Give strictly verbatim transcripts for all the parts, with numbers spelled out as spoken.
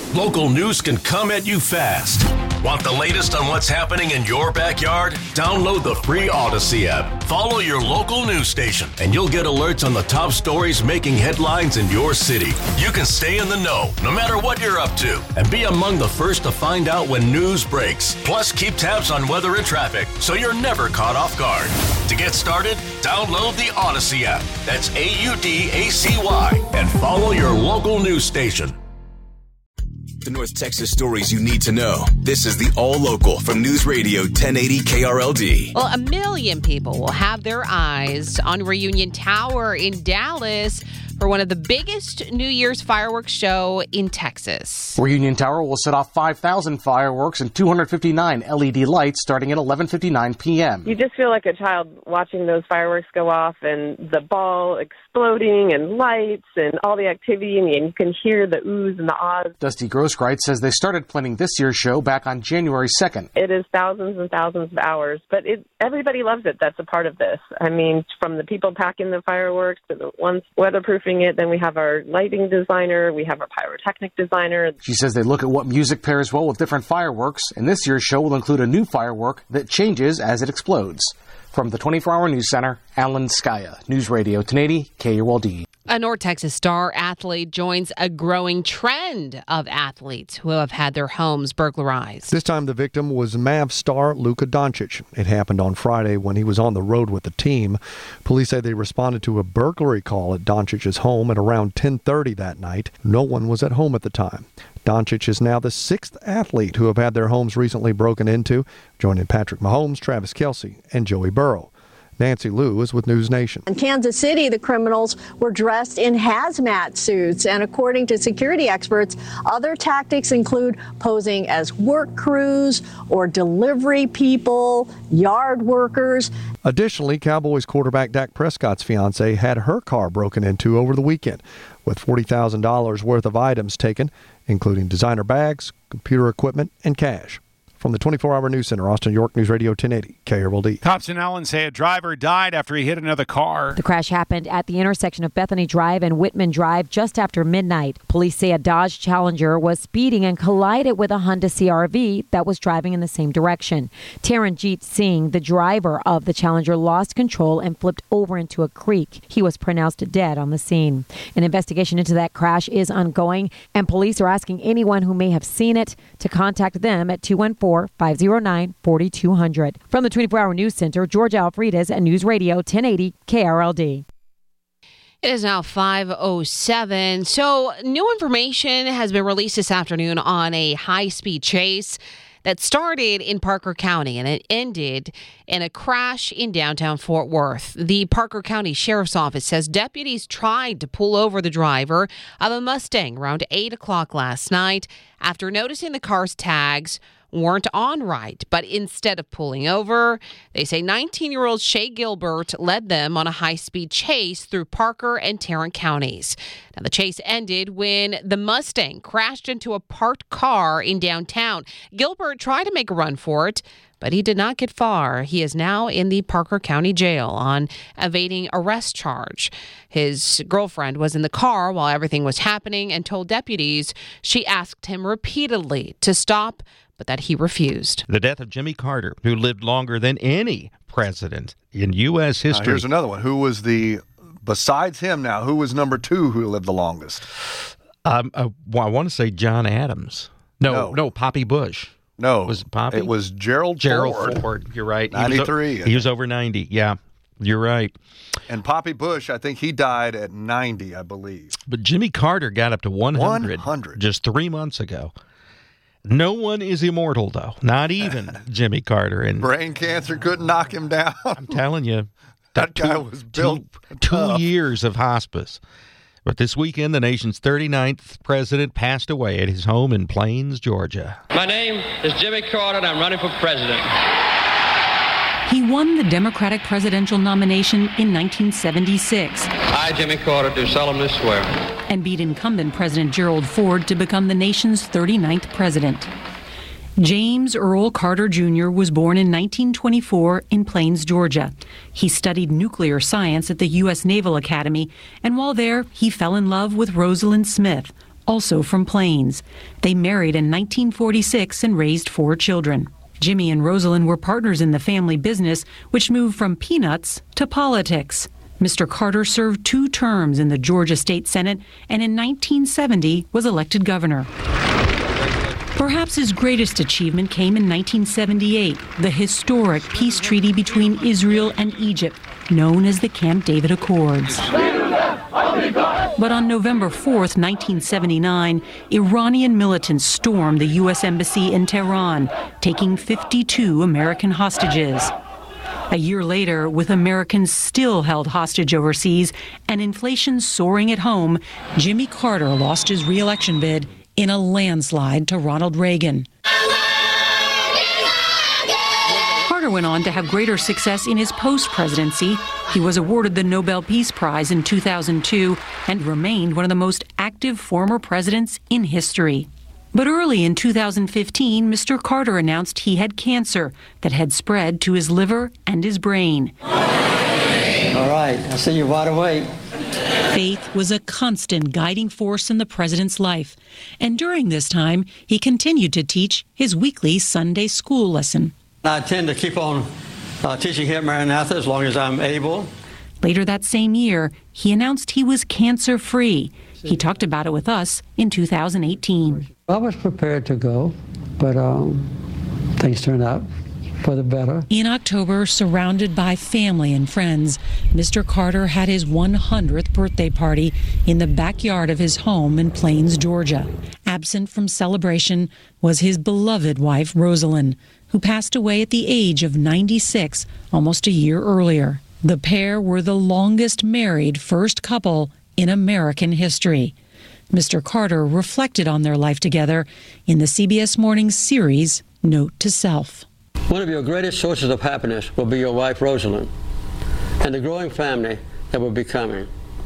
Local news can come at you fast. Want the latest on what's happening in your backyard? Download the free Odyssey app. Follow your local news station, and you'll get alerts on the top stories making headlines in your city. You can stay in the know, no matter what you're up to, and be among the first to find out when news breaks. Plus, keep tabs on weather and traffic, so you're never caught off guard. To get started, download the Odyssey app. That's A U D A C Y, and follow your local news station. The North Texas stories you need to know. This is the All Local from News Radio ten eighty K R L D. Well, a million people will have their eyes on Reunion Tower in Dallas for one of the biggest New Year's fireworks show in Texas. Reunion Tower will set off five thousand fireworks and two hundred fifty-nine L E D lights starting at eleven fifty-nine p.m. You just feel like a child watching those fireworks go off and the ball exploding and lights and all the activity, and you can hear the oohs and the ahs. Dusty Grosskreitz says they started planning this year's show back on January second. It is thousands and thousands of hours, but it, everybody loves it that's a part of this. I mean, from the people packing the fireworks to the ones weatherproofing it. Then we have our lighting designer. We have our pyrotechnic designer. She says they look at what music pairs well with different fireworks, and this year's show will include a new firework that changes as it explodes. From the twenty-four hour News Center, Alan Skaya, News Radio ten eighty K R L D. A North Texas star athlete joins a growing trend of athletes who have had their homes burglarized. This time the victim was Mavs star Luka Doncic. It happened on Friday when he was on the road with the team. Police say they responded to a burglary call at Doncic's home at around ten thirty that night. No one was at home at the time. Doncic is now the sixth athlete who have had their homes recently broken into, joining Patrick Mahomes, Travis Kelce, and Joey Burrow. Nancy Liu is with News Nation. In Kansas City, the criminals were dressed in hazmat suits, and according to security experts, other tactics include posing as work crews or delivery people, yard workers. Additionally, Cowboys quarterback Dak Prescott's fiancée had her car broken into over the weekend, with forty thousand dollars worth of items taken, including designer bags, computer equipment, and cash. From the twenty-four hour News Center, Austin, York, News Radio ten eighty, K R L D. Cops in Allen say a driver died after he hit another car. The crash happened at the intersection of Bethany Drive and Whitman Drive just after midnight. Police say a Dodge Challenger was speeding and collided with a Honda C R V that was driving in the same direction. Taranjeet Singh, the driver of the Challenger, lost control and flipped over into a creek. He was pronounced dead on the scene. An investigation into that crash is ongoing, and police are asking anyone who may have seen it to contact them at two one four, five oh nine, four two zero zero. From the twenty-four hour News Center, Georgia Alfredas and News Radio ten eighty K R L D. It is now five oh seven. So new information has been released this afternoon on a high-speed chase that started in Parker County and it ended in a crash in downtown Fort Worth. The Parker County Sheriff's Office says deputies tried to pull over the driver of a Mustang around eight o'clock last night after noticing the car's tags weren't on right. But instead of pulling over, they say nineteen-year-old Shay Gilbert led them on a high-speed chase through Parker and Tarrant counties. Now, the chase ended when the Mustang crashed into a parked car in downtown. Gilbert tried to make a run for it, but he did not get far. He is now in the Parker County Jail on evading arrest charge. His girlfriend was in the car while everything was happening and told deputies she asked him repeatedly to stop, but that he refused. The death of Jimmy Carter, who lived longer than any president in U S history. Now, here's another one. Who was the, besides him now, who was number two who lived the longest? Um, uh, well, I want to say John Adams. No, no, no Poppy Bush. No. Was it Poppy? It was Gerald, Gerald Ford. Ford. You're right. ninety-three. He was, he was over ninety. Yeah, you're right. And Poppy Bush, I think he died at ninety, I believe. But Jimmy Carter got up to one hundred, one hundred. Just three months ago. No one is immortal, though. Not even Jimmy Carter. And brain cancer couldn't knock him down. I'm telling you. That two, guy was built Two, two years of hospice. But this weekend, the nation's thirty-ninth president passed away at his home in Plains, Georgia. My name is Jimmy Carter, and I'm running for president. He won the Democratic presidential nomination in nineteen seventy-six. I, Jimmy Carter, do solemnly swear. And beat incumbent President Gerald Ford to become the nation's thirty-ninth president. James Earl Carter Junior was born in nineteen twenty-four in Plains, Georgia. He studied nuclear science at the U S Naval Academy, and while there, he fell in love with Rosalind Smith, also from Plains. They married in nineteen forty-six and raised four children. Jimmy and Rosalind were partners in the family business, which moved from peanuts to politics. Mister Carter served two terms in the Georgia State Senate and in nineteen seventy was elected governor. Perhaps his greatest achievement came in nineteen seventy-eight, the historic peace treaty between Israel and Egypt, known as the Camp David Accords. But on November fourth, nineteen seventy-nine, Iranian militants stormed the U S Embassy in Tehran, taking fifty-two American hostages. A year later, with Americans still held hostage overseas and inflation soaring at home, Jimmy Carter lost his re-election bid in a landslide to Ronald Reagan. Carter went on to have greater success in his post-presidency. He was awarded the Nobel Peace Prize in two thousand two and remained one of the most active former presidents in history. But early in two thousand fifteen, Mister Carter announced he had cancer that had spread to his liver and his brain. All right, I see you're wide awake. Faith was a constant guiding force in the president's life. And during this time, he continued to teach his weekly Sunday school lesson. I intend to keep on uh, teaching here at Maranatha as long as I'm able. Later that same year, he announced he was cancer-free. He talked about it with us in two thousand eighteen. I was prepared to go, but um, things turned out for the better. In October, surrounded by family and friends, Mister Carter had his one hundredth birthday party in the backyard of his home in Plains, Georgia. Absent from celebration was his beloved wife, Rosalind, who passed away at the age of ninety-six, almost a year earlier. The pair were the longest married first couple in American history. Mister Carter reflected on their life together in the C B S Mornings series, Note to Self. One of your greatest sources of happiness will be your wife, Rosalind, and the growing family that will be coming.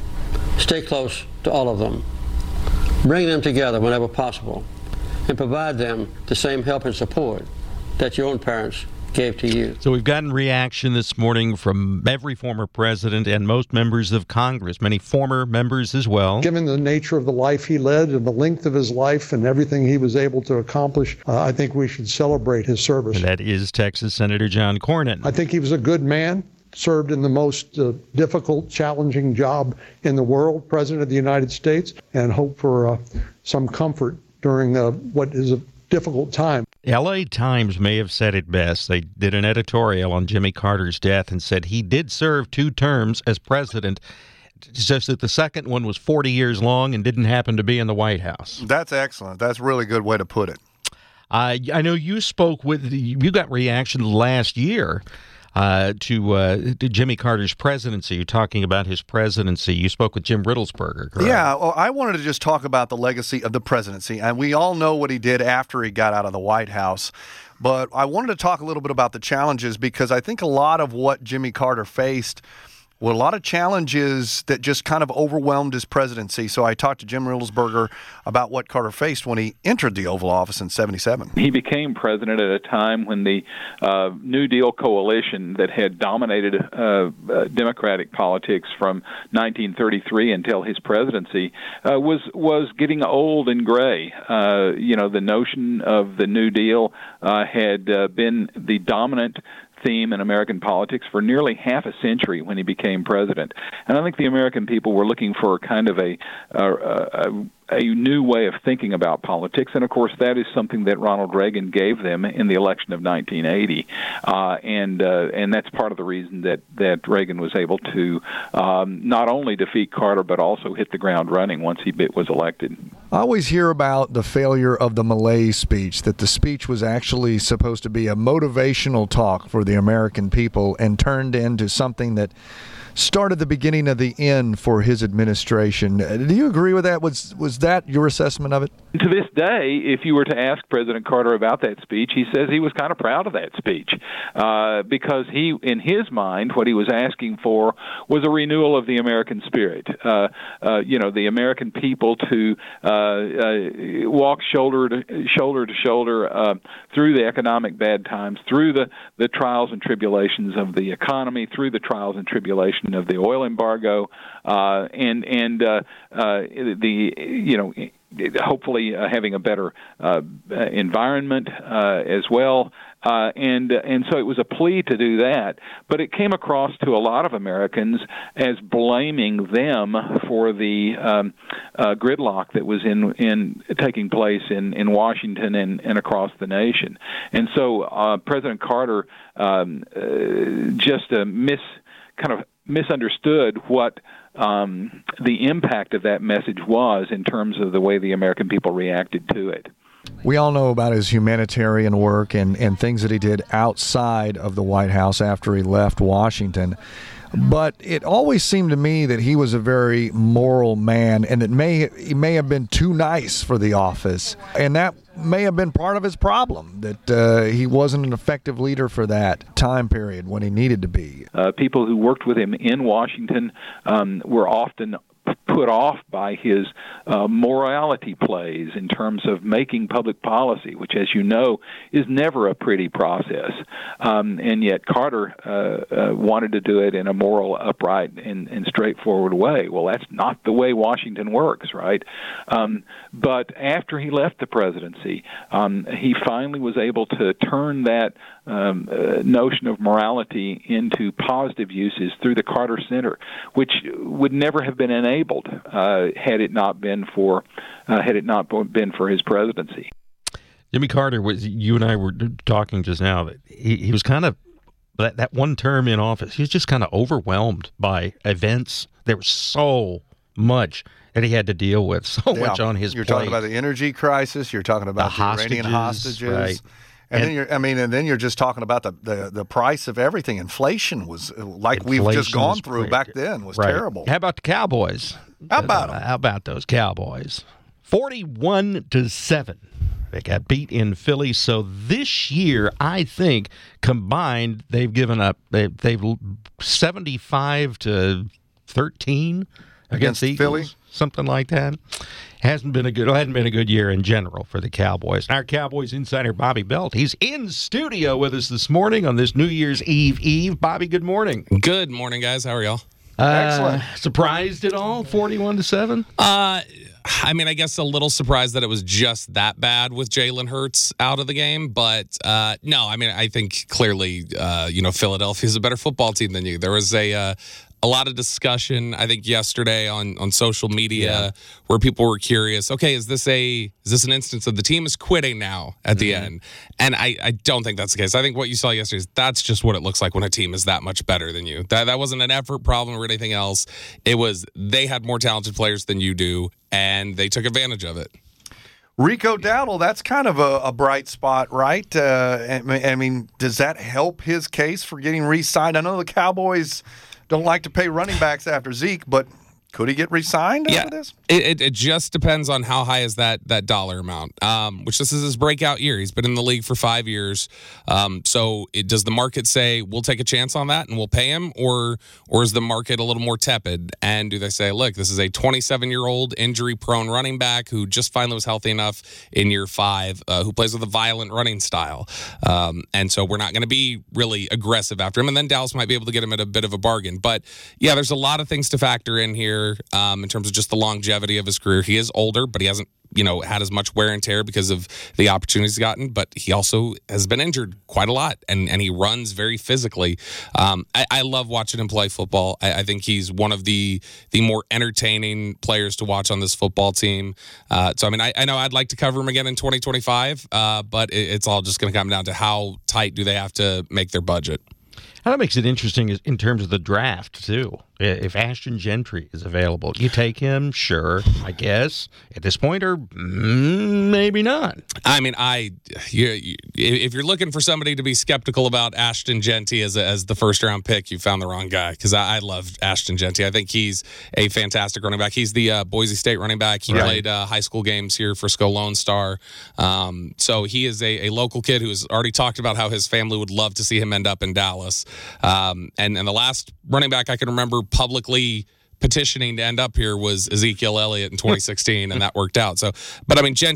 Stay close to all of them. Bring them together whenever possible, and provide them the same help and support that your own parents gave to you. So we've gotten reaction this morning from every former president and most members of Congress, many former members as well. Given the nature of the life he led and the length of his life and everything he was able to accomplish, uh, I think we should celebrate his service. And that is Texas Senator John Cornyn. I think he was a good man, served in the most uh, difficult, challenging job in the world, President of the United States, and hope for uh, some comfort during uh, what is a difficult time. L A Times may have said it best. They did an editorial on Jimmy Carter's death and said he did serve two terms as president. It's just that the second one was forty years long and didn't happen to be in the White House. That's excellent. That's a really good way to put it. Uh, I know you spoke with, you got reaction last year uh, to, uh, to Jimmy Carter's presidency. You're talking about his presidency. You spoke with Jim Riddlesberger, correct? Yeah, well, I wanted to just talk about the legacy of the presidency. And we all know what he did after he got out of the White House. But I wanted to talk a little bit about the challenges because I think a lot of what Jimmy Carter faced were a lot of challenges that just kind of overwhelmed his presidency. So I talked to Jim Riddlesberger about what Carter faced when he entered the Oval Office in seventy-seven. He became president at a time when the uh, New Deal coalition that had dominated uh, uh, Democratic politics from nineteen thirty-three until his presidency uh, was was getting old and gray. Uh, you know, the notion of the New Deal uh, had uh, been the dominant theme in American politics for nearly half a century when he became president. And I think the American people were looking for kind of a, a, a, a new way of thinking about politics. And, of course, that is something that Ronald Reagan gave them in the election of nineteen eighty. Uh, and uh, and that's part of the reason that, that Reagan was able to um, not only defeat Carter but also hit the ground running once he was elected. I always hear about the failure of the Malaise speech, that the speech was actually supposed to be a motivational talk for the American people and turned into something that started the beginning of the end for his administration. Do you agree with that? Was was that your assessment of it? To this day, if you were to ask President Carter about that speech, he says he was kind of proud of that speech uh, because he, in his mind, what he was asking for was a renewal of the American spirit. Uh, uh, you know, the American people to uh, uh, walk shoulder to shoulder to shoulder uh, through the economic bad times, through the, the trials and tribulations of the economy, through the trials and tribulations of the oil embargo, uh, and and uh, uh, the you know hopefully uh, having a better uh, environment uh, as well. Uh, and and so it was a plea to do that, but it came across to a lot of Americans as blaming them for the um, uh, gridlock that was in in taking place in, in Washington and, and across the nation. And so uh, President Carter um, uh, just uh, mis kind of misunderstood what um, the impact of that message was in terms of the way the American people reacted to it. We all know about his humanitarian work and, and things that he did outside of the White House after he left Washington. But it always seemed to me that he was a very moral man, and that may he may have been too nice for the office. And that may have been part of his problem, that uh, he wasn't an effective leader for that time period when he needed to be. Uh, people who worked with him in Washington um, were often put off by his uh, morality plays in terms of making public policy, which, as you know, is never a pretty process. Um, and yet Carter uh, uh, wanted to do it in a moral, upright, and, and straightforward way. Well, that's not the way Washington works, right? Um, but after he left the presidency, um, he finally was able to turn that um, uh, notion of morality into positive uses through the Carter Center, which would never have been enabled uh, had it not been for uh, had it not been for his presidency. Jimmy Carter was. You and I were talking just now. That he, he was kind of that that one term in office. He was just kind of overwhelmed by events. There was so much that he had to deal with. So yeah. much on his You're plate. talking about the energy crisis. You're talking about the, the hostages, Iranian hostages. Right. And, and then you're, I mean, and then you're just talking about the, the, the price of everything. Inflation was like inflation we've just gone through crazy. Back then was right. terrible. How about the Cowboys? How about uh, them? How about those Cowboys? Forty-one to seven. They got beat in Philly. So this year, I think combined, they've given up. They, they've seventy-five to thirteen against, against the Eagles, Philly, something like that. Hasn't been a good hadn't been a good year in general for the Cowboys. Our Cowboys insider Bobby Belt, he's in studio with us this morning on this New Year's Eve Eve. Bobby, good morning. Good morning, guys. How are y'all? Uh, Excellent. Surprised at all? Forty-one to seven. Uh, I mean, I guess a little surprised that it was just that bad with Jalen Hurts out of the game, but uh, no. I mean, I think clearly, uh, you know, Philadelphia is a better football team than you. There was a. Uh, A lot of discussion, I think, yesterday on, on social media yeah. where people were curious, okay, is this a is this an instance of the team is quitting now at the mm-hmm. end? And I, I don't think that's the case. I think what you saw yesterday is that's just what it looks like when a team is that much better than you. That that wasn't an effort problem or anything else. It was they had more talented players than you do, and they took advantage of it. Rico Dowdle, that's kind of a, a bright spot, right? Uh, I mean, does that help his case for getting re-signed? I know the Cowboys don't like to pay running backs after Zeke, but could he get re-signed yeah, after this? It, it, it just depends on how high is that that dollar amount, um, which this is his breakout year. He's been in the league for five years. Um, so it, does the market say, we'll take a chance on that and we'll pay him? Or or is the market a little more tepid? And do they say, look, this is a twenty-seven-year-old injury-prone running back who just finally was healthy enough in year five, uh, who plays with a violent running style. Um, and so we're not going to be really aggressive after him. And then Dallas might be able to get him at a bit of a bargain. But, yeah, there's a lot of things to factor in here. Um, in terms of just the longevity of his career. He is older, but he hasn't, you know, had as much wear and tear because of the opportunities he's gotten, but he also has been injured quite a lot, and, and he runs very physically. Um, I, I love watching him play football. I, I think he's one of the the more entertaining players to watch on this football team. Uh, so, I mean, I, I know I'd like to cover him again in twenty twenty-five, uh, but it, it's all just going to come down to how tight do they have to make their budget. And that makes it interesting in terms of the draft, too. If Ashton Gentry is available, you take him, sure, I guess, at this point, or mm, maybe not. I mean, I you, you, if you're looking for somebody to be skeptical about Ashton Gentry as a, as the first-round pick, you found the wrong guy, because I, I love Ashton Gentry. I think he's a fantastic running back. He's the uh, Boise State running back. He right. played uh, high school games here for Frisco Lone Star. Um, so he is a, a local kid who has already talked about how his family would love to see him end up in Dallas. Um, and, and the last running back I can remember publicly petitioning to end up here was Ezekiel Elliott in twenty sixteen, and that worked out. So, but I mean, Gentry's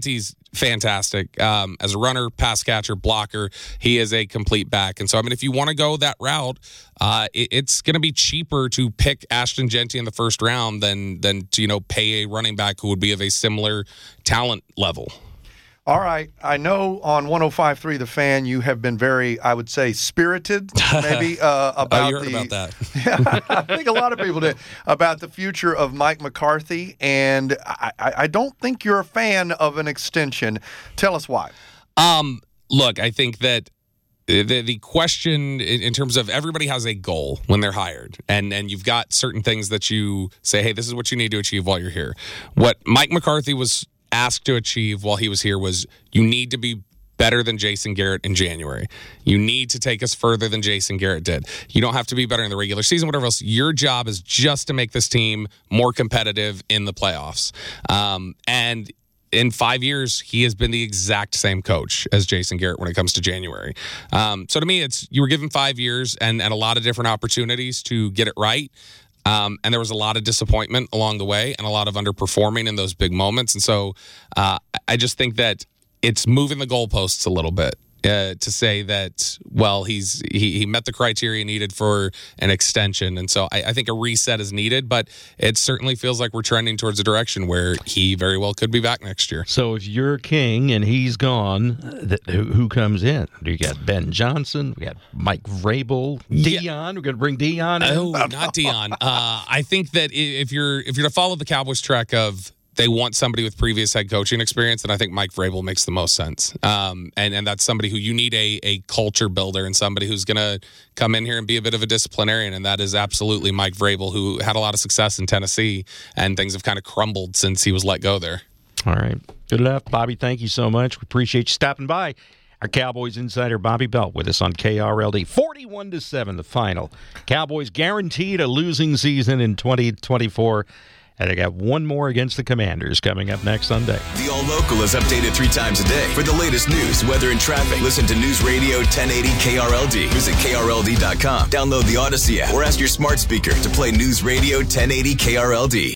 fantastic. Um, as a runner, pass catcher, blocker, he is a complete back. And so, I mean, if you want to go that route, uh, it, it's going to be cheaper to pick Ashton Jeanty in the first round than than to, you know, pay a running back who would be of a similar talent level. All right. I know on one oh five point three The Fan, you have been very, I would say, spirited, maybe, uh, about oh, you heard the, about that. Yeah, I think a lot of people did, about the future of Mike McCarthy, and I, I don't think you're a fan of an extension. Tell us why. Um, look, I think that the the question in, in terms of everybody has a goal when they're hired, and and you've got certain things that you say, hey, this is what you need to achieve while you're here. What Mike McCarthy was asked to achieve while he was here was you need to be better than Jason Garrett in January. You need to take us further than Jason Garrett did. You don't have to be better in the regular season, whatever else. Your job is just to make this team more competitive in the playoffs. Um, and in five years, he has been the exact same coach as Jason Garrett when it comes to January. Um, so to me, it's you were given five years and, and a lot of different opportunities to get it right. Um, and there was a lot of disappointment along the way and a lot of underperforming in those big moments. And so uh, I just think that it's moving the goalposts a little bit uh, to say that, well, he's he, he met the criteria needed for an extension. And so I, I think a reset is needed, but it certainly feels like we're trending towards a direction where he very well could be back next year. So if you're king and he's gone, th- who, who comes in? Do you got Ben Johnson? We got Mike Vrabel, Dion. Yeah. We're going to bring Dion in. Oh, not Dion. Uh, I think that if you're if you're to follow the Cowboys track of they want somebody with previous head coaching experience, and I think Mike Vrabel makes the most sense. Um, and, and that's somebody who you need a, a culture builder and somebody who's going to come in here and be a bit of a disciplinarian, and that is absolutely Mike Vrabel, who had a lot of success in Tennessee, and things have kind of crumbled since he was let go there. All right. Good luck, Bobby. Thank you so much. We appreciate you stopping by. Our Cowboys insider Bobby Belt with us on K R L D. forty-one to seven, the final. Cowboys guaranteed a losing season in twenty twenty-four. And I got one more against the Commanders coming up next Sunday. The All Local is updated three times a day. For the latest news, weather, and traffic, listen to News Radio ten eighty K R L D. Visit K R L D dot com. Download the Odyssey app or ask your smart speaker to play News Radio ten eighty K R L D.